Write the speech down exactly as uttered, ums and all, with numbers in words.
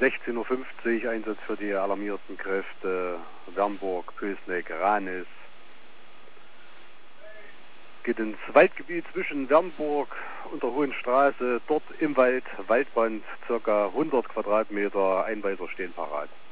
sechzehn Uhr fünfzig Einsatz für die alarmierten Kräfte Wernburg, Pößneck, Ranis. Geht ins Waldgebiet zwischen Wernburg und der Hohen Straße. Dort im Wald, Waldband, circa hundert Quadratmeter, Einweiser stehen parat.